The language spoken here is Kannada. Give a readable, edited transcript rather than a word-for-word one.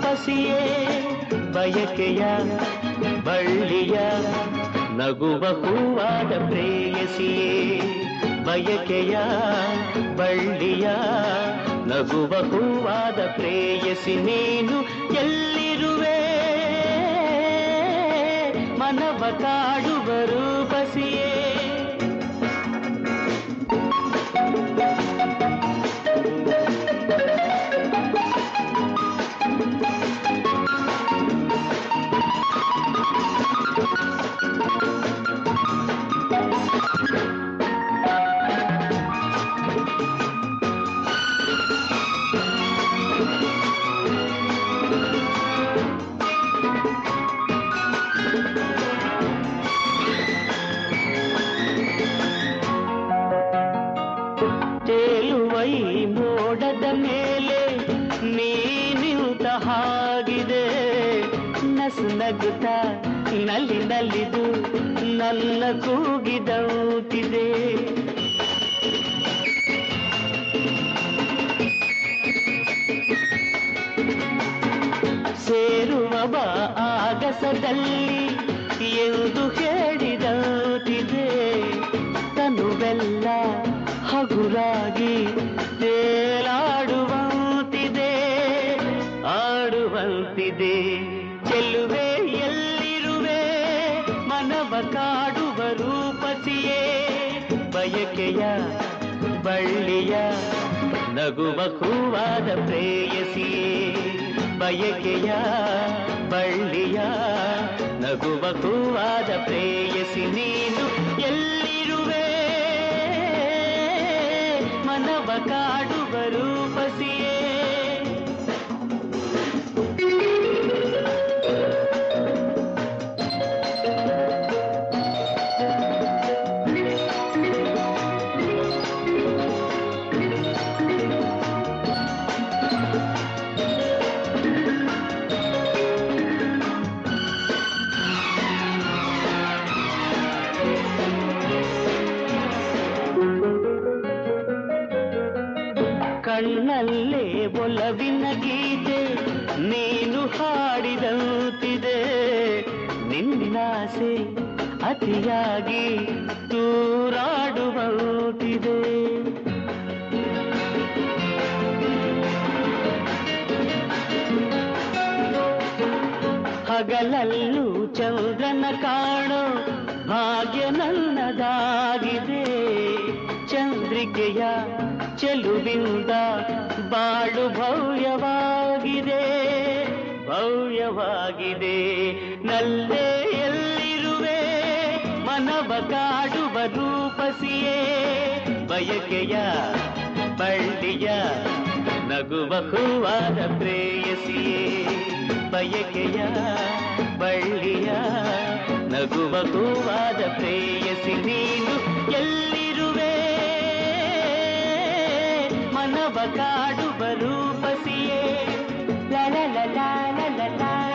ಪಸಿಯೇ ಬಯಕೆಯ ಬಳ್ಳಿಯ ನಗುವ ಹೂವಾದ ಪ್ರೇಯಸಿಯೇ ಬಯಕೆಯ ಬಳ್ಳಿಯ ನಗುವ ಹೂವಾದ ಪ್ರೇಯಸಿ ನೀನು ಎಲ್ಲಿರುವೆ ಮನವ ಕಾಡುವ ರೂಪಸಿಯೇ ಮೋಡದ ಮೇಲೆ ನೀನಿಂತ ಹಾಗಿದೆ ನಸು ನಗುತ್ತ ನಲ್ಲಿ ನಲಿದು ನನ್ನ ಕೂಗಿದೌತಿದೆ ಸೇರುವ ಬಾ ಆಗಸದಲ್ಲಿ ಎಂದು ಹೇಳಿದೌತಿದೆ ತನುವೆಲ್ಲ ಹಗುರಾಗಿ ತೇಲಾಡುವಂತಿದೆ ಆಡುವಂತಿದೆ ಚೆಲ್ಲುವೆ ಎಲ್ಲಿರುವೆ ಮನವ ಕಾಡುವ ರೂಪಸಿಯೇ ಬಯಕೆಯ ಬಳ್ಳಿಯ ನಗುವ ಹೂವಾದ ಪ್ರೇಯಸಿಯೇ ಬಯಕೆಯ ಬಳ್ಳಿಯ ನಗುವ ಹೂವಾದ ಪ್ರೇಯಸಿ ನೀನು ಎಲ್ಲಿರುವೆ ಮನವ ಕಾಡುವ ರೂಪಸಿಯೇ ಕಣ್ಣಲ್ಲೇ ಒಲವಿನ ಗೀತೆ ನೀನು ಹಾಡಿದಂತಿದೆ ನಿನ್ನಾಸೆ ಅತಿಯಾಗಿ ತೂರಾಡುವಂತಿದೆ ಹಗಲಲ್ಲೂ ಚಂದ್ರನ ಕಾಣೋ ಭಾಗ್ಯ ನನ್ನದಾಗಿದೆ ಚಂದ್ರಿಕೆಯ ಚೆಲುವಿಂದ ಬಾಳು ಭವ್ಯವಾಗಿದೆ ಭವ್ಯವಾಗಿದೆ ನಲ್ಲೇ ಎಲ್ಲಿರುವೆ ಮನವ ಕಾಡುವ ರೂಪಸಿಯೇ ಬಯಕೆಯ ಬಳ್ಳಿಯ ನಗುವ ಹೂವಾದ ಪ್ರೇಯಸಿಯೇ ಬಯಕೆಯ ಬಳ್ಳಿಯ ನಗುವ ಹೂವಾದ ಪ್ರೇಯಸಿ ನೀನು ಎಲ್ಲಿರುವೆ ಮನವ ಕಾಡುವ ರೂಪಸಿಯೇ ಲ ಲ ಲ ಲ ಲ ಲ